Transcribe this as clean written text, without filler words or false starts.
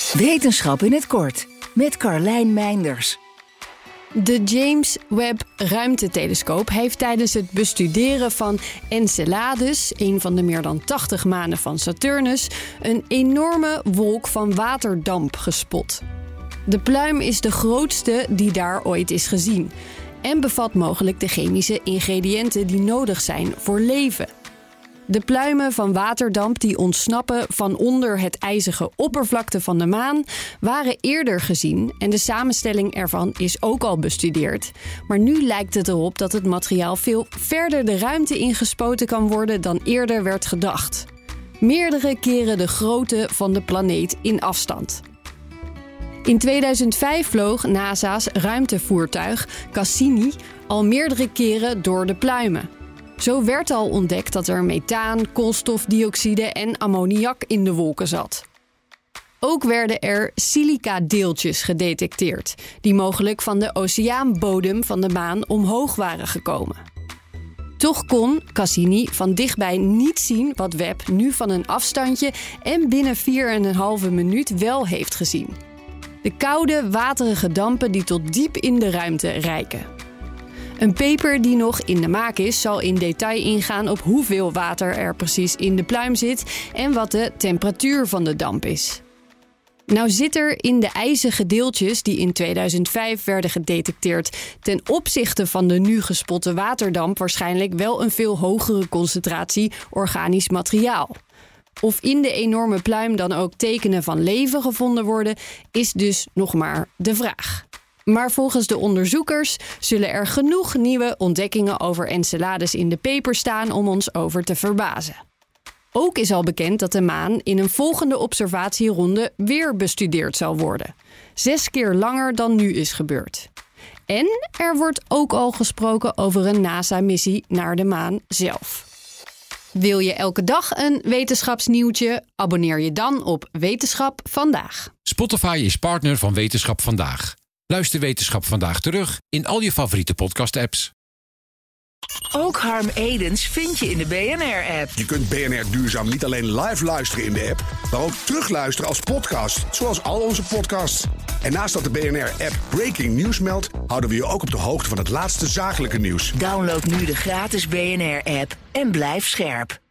Wetenschap in het kort met Carlijn Meinders. De James Webb Ruimtetelescoop heeft tijdens het bestuderen van Enceladus, een van de meer dan 80 manen van Saturnus, een enorme wolk van waterdamp gespot. De pluim is de grootste die daar ooit is gezien en bevat mogelijk de chemische ingrediënten die nodig zijn voor leven. De pluimen van waterdamp die ontsnappen van onder het ijzige oppervlakte van de maan waren eerder gezien en de samenstelling ervan is ook al bestudeerd. Maar nu lijkt het erop dat het materiaal veel verder de ruimte ingespoten kan worden dan eerder werd gedacht. Meerdere keren de grootte van de planeet in afstand. In 2005 vloog NASA's ruimtevoertuig Cassini al meerdere keren door de pluimen. Zo werd al ontdekt dat er methaan, koolstofdioxide en ammoniak in de wolken zat. Ook werden er silicadeeltjes gedetecteerd, die mogelijk van de oceaanbodem van de maan omhoog waren gekomen. Toch kon Cassini van dichtbij niet zien wat Webb nu van een afstandje en binnen 4,5 minuut wel heeft gezien. De koude, waterige dampen die tot diep in de ruimte reiken. Een paper die nog in de maak is, zal in detail ingaan op hoeveel water er precies in de pluim zit en wat de temperatuur van de damp is. Nou zit er in de ijzige deeltjes die in 2005 werden gedetecteerd ten opzichte van de nu gespotte waterdamp waarschijnlijk wel een veel hogere concentratie organisch materiaal. Of in de enorme pluim dan ook tekenen van leven gevonden worden, is dus nog maar de vraag. Maar volgens de onderzoekers zullen er genoeg nieuwe ontdekkingen over Enceladus in de paper staan om ons over te verbazen. Ook is al bekend dat de maan in een volgende observatieronde weer bestudeerd zal worden. 6 keer langer dan nu is gebeurd. En er wordt ook al gesproken over een NASA-missie naar de maan zelf. Wil je elke dag een wetenschapsnieuwtje? Abonneer je dan op Wetenschap Vandaag. Spotify is partner van Wetenschap Vandaag. Luister Wetenschap Vandaag terug in al je favoriete podcast-apps. Ook Harm Edens vind je in de BNR-app. Je kunt BNR Duurzaam niet alleen live luisteren in de app, maar ook terugluisteren als podcast, zoals al onze podcasts. En naast dat de BNR-app Breaking News meldt, houden we je ook op de hoogte van het laatste zakelijke nieuws. Download nu de gratis BNR-app en blijf scherp.